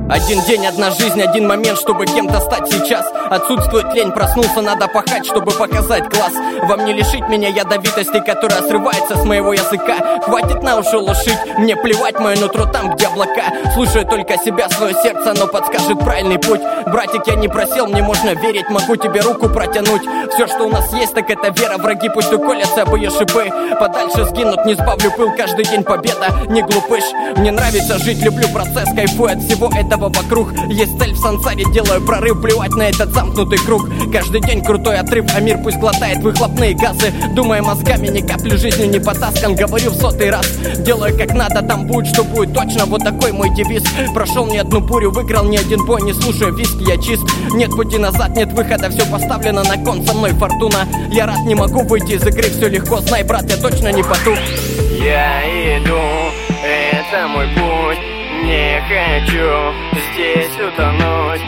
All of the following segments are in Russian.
Один день, одна жизнь, один момент, чтобы кем-то стать сейчас. Отсутствует лень, проснулся, надо пахать, чтобы показать класс. Вам не лишить меня ядовитости, которая срывается с моего языка. Хватит на уши лошить, мне плевать, мое нутро там, где облака. Слушаю только себя, свое сердце, оно подскажет правильный путь. Братик, я не просил, мне можно верить, могу тебе руку протянуть. Все, что у нас есть, так это вера. Враги пусть уколятся об ее шипы, подальше сгинут, не сбавлю пыл. Каждый день победа, не глупыш. Мне нравится жить, люблю процесс, кайфую от всего этого вокруг. Есть цель в сансаре, делаю прорыв, плевать на этот замкнутый круг. Каждый день крутой отрыв, а мир пусть глотает выхлопные газы. Думая мозгами, ни капли жизнью не потаскан. Говорю в 100-й раз, делаю как надо, там будет, что будет точно. Вот такой мой девиз. Прошел не одну бурю, выиграл не один бой, не слушая виски, я чист. Нет пути назад, нет выхода, все поставлено на кон, со мной фортуна. Я рад, не могу выйти из игры, все легко, знай, брат, я точно не потух. Я иду, это мой путь, не хочу здесь утонуть.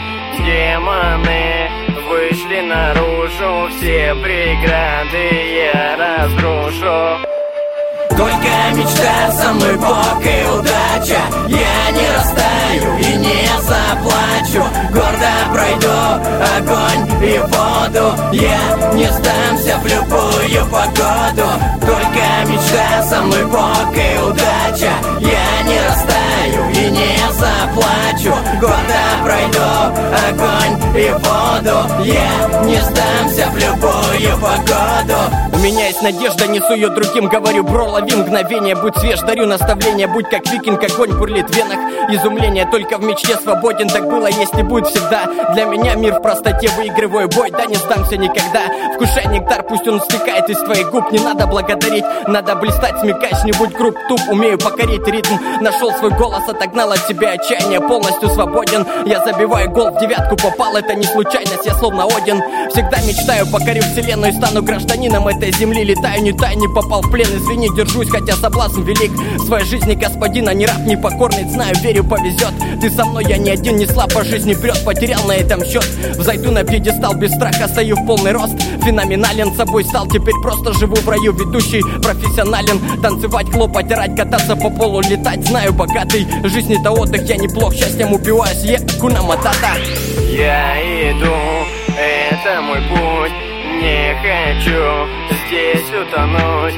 Демоны вышли наружу, все преграды я разрушу. Только мечта, со мной Бог и удача. Я не растаю и не заплачу. Гордо пройду огонь и воду. Я не сдамся в любую погоду. Только мечта, со мной Бог и удача. Я не растаю и не заплачу. Гордо пройду огонь и воду. Я не сдамся в любую погоду. У меня есть надежда, несу ее другим, говорю, бро, лови мгновение, будь свеж, дарю наставления, будь как викинг, огонь бурлит в венах. Изумление только в мечте свободен, так было, есть и будет всегда. Для меня мир в простоте, выигрываю бой, да не сдамся никогда. Вкушай нектар, пусть он стекает из твоих губ, не надо благодарить, надо блистать, смекаешь, не будь груб, туп, умею покорить ритм. Нашел свой голос, отогнал от себя отчаяние, полностью свободен. Я забиваю гол, в девятку попал, это не случайность, я словно Один. Всегда мечтаю, покорю вселенную, стану гражданином этой земли. Летаю, не таю, не попал в плен, извини, держусь, хотя соблазн велик. В своей жизни господина, не раб, не покорный, знаю, верю, повезет. Ты со мной, я не один, не слаб, по жизни прет, потерял на этом счет. Взойду на пьедестал, без страха стою в полный рост. Феноменален, собой стал, теперь просто живу в раю. Ведущий профессионален, танцевать, хлопать, орать, кататься по полу, летать, знаю, богатый. Жизнь-то отдых, я неплох, счастьем упиваюсь, Акуна Матата. Я иду, это мой путь, не хочу здесь утонуть.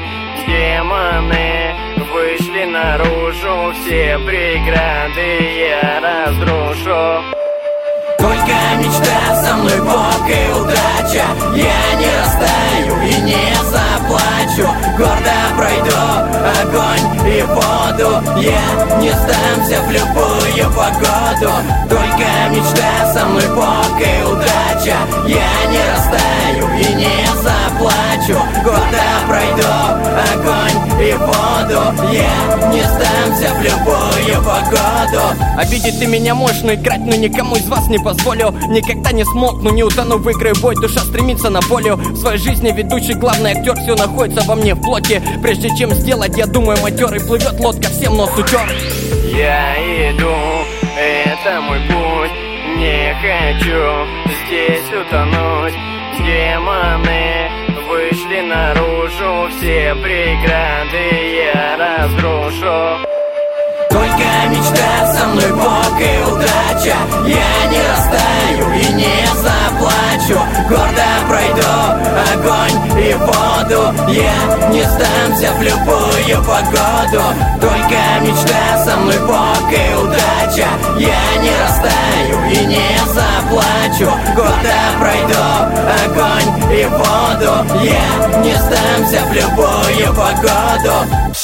Демоны вышли наружу, все преграды я разрушу. Только мечта, со мной Бог и удача. Я не растаю и не заплачу. Гордо пройду огонь и воду. Я не сдамся в любую погоду. Только мечта, со мной Бог и удача. Я не растаю и не заплачу. Гордо пройду огонь и воду. Я не сдамся в любую погоду. Обидеть ты меня можешь, но играть, но никому из вас не позволю. Никогда не смолкну, не утону, выиграю бой. Душа стремится на волю. В своей жизни ведущий, главный актер. Все находится во мне в плоти. Прежде чем сделать, я думаю, матерый. Плывет лодка, всем нос утер. Я иду, это мой путь, не хочу здесь утонуть. Демоны вышли наружу, все преграды я разрушу. Только мечта, со мной Бог и удача. Я не растаю и не заплачу. Гордо пройду огонь и воду. Я не сдамся в любую погоду. Только мечта, со мной Бог и удача. Я не растаю и не заплачу. Гордо пройду огонь и воду. Я не сдамся в любую погоду.